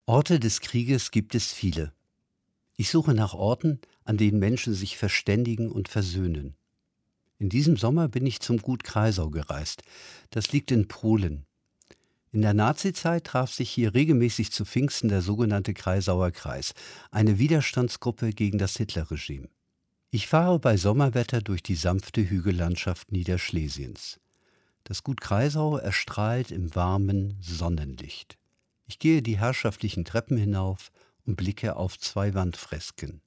Orte des Krieges gibt es viele. Ich suche nach Orten, an denen Menschen sich verständigen und versöhnen. In diesem Sommer bin ich zum Gut Kreisau gereist. Das liegt in Polen. In der Nazizeit traf sich hier regelmäßig zu Pfingsten der sogenannte Kreisauer Kreis, eine Widerstandsgruppe gegen das Hitlerregime. Ich fahre bei Sommerwetter durch die sanfte Hügellandschaft Niederschlesiens. Das Gut Kreisau erstrahlt im warmen Sonnenlicht. Ich gehe die herrschaftlichen Treppen hinauf und blicke auf 2 Wandfresken.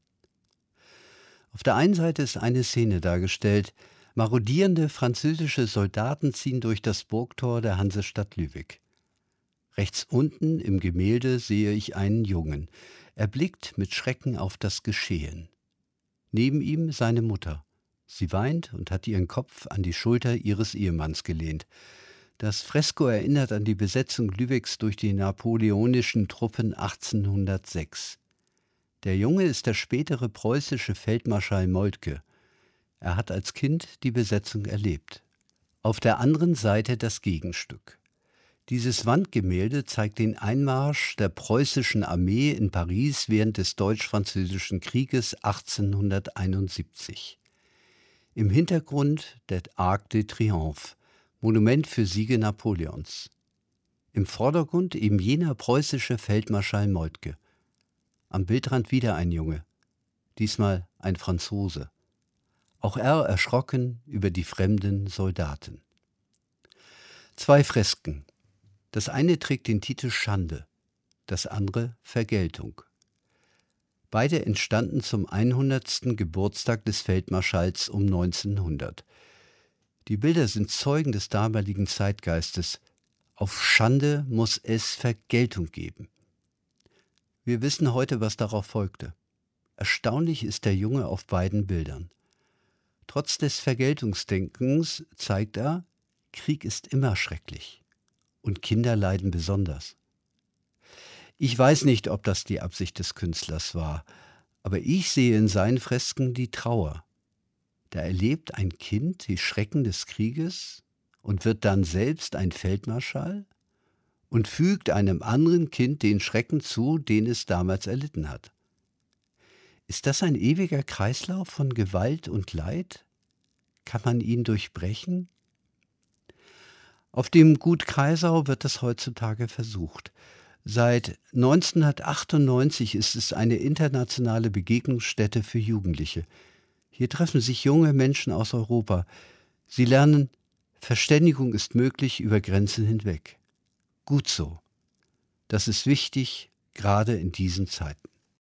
Auf der einen Seite ist eine Szene dargestellt: Marodierende französische Soldaten ziehen durch das Burgtor der Hansestadt Lübeck. Rechts unten im Gemälde sehe ich einen Jungen. Er blickt mit Schrecken auf das Geschehen. Neben ihm seine Mutter. Sie weint und hat ihren Kopf an die Schulter ihres Ehemanns gelehnt. Das Fresko erinnert an die Besetzung Lübecks durch die napoleonischen Truppen 1806. Der Junge ist der spätere preußische Feldmarschall Moltke. Er hat als Kind die Besetzung erlebt. Auf der anderen Seite das Gegenstück. Dieses Wandgemälde zeigt den Einmarsch der preußischen Armee in Paris während des Deutsch-Französischen Krieges 1871. Im Hintergrund der Arc de Triomphe, Monument für Siege Napoleons. Im Vordergrund eben jener preußische Feldmarschall Moltke. Am Bildrand wieder ein Junge, diesmal ein Franzose. Auch er erschrocken über die fremden Soldaten. 2 Fresken. Das eine trägt den Titel Schande, das andere Vergeltung. Beide entstanden zum 100. Geburtstag des Feldmarschalls um 1900. Die Bilder sind Zeugen des damaligen Zeitgeistes. Auf Schande muss es Vergeltung geben. Wir wissen heute, was darauf folgte. Erstaunlich ist der Junge auf beiden Bildern. Trotz des Vergeltungsdenkens zeigt er, Krieg ist immer schrecklich. Und Kinder leiden besonders. Ich weiß nicht, ob das die Absicht des Künstlers war, aber ich sehe in seinen Fresken die Trauer. Da erlebt ein Kind die Schrecken des Krieges und wird dann selbst ein Feldmarschall und fügt einem anderen Kind den Schrecken zu, den es damals erlitten hat. Ist das ein ewiger Kreislauf von Gewalt und Leid? Kann man ihn durchbrechen? Auf dem Gut Kreisau wird das heutzutage versucht. Seit 1998 ist es eine internationale Begegnungsstätte für Jugendliche. Hier treffen sich junge Menschen aus Europa. Sie lernen, Verständigung ist möglich über Grenzen hinweg. Gut so. Das ist wichtig, gerade in diesen Zeiten.